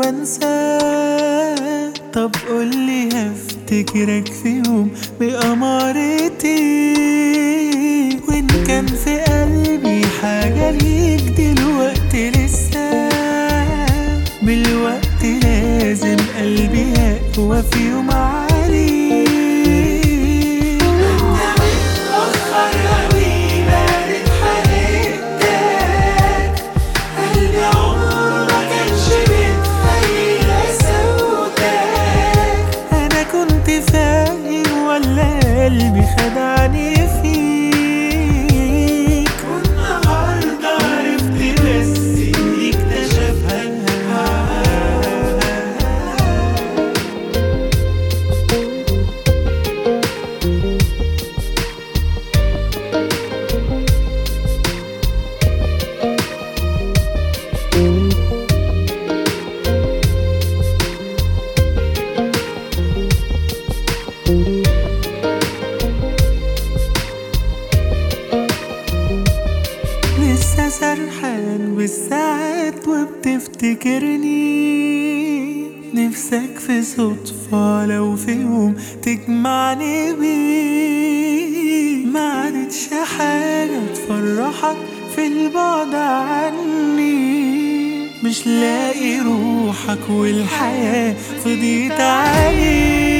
انساه. طب قولي هفتكرك في يوم بأمارتي، وإن كان في قلبي حاجة ليك دلوقتي لسه، بالوقت لازم قلبي يقوى في يوم عليك. قلبي خدعني فيك، والنهاردة عرفت بس اكتشفها. لسه سرحان بالساعات وبتفتكرني، نفسك في صدفة لو في يوم تجمعني بيه. ما عادتش حاجة تفرحك في البعد عني، مش لاقي روحك والحياة فضيت عليك.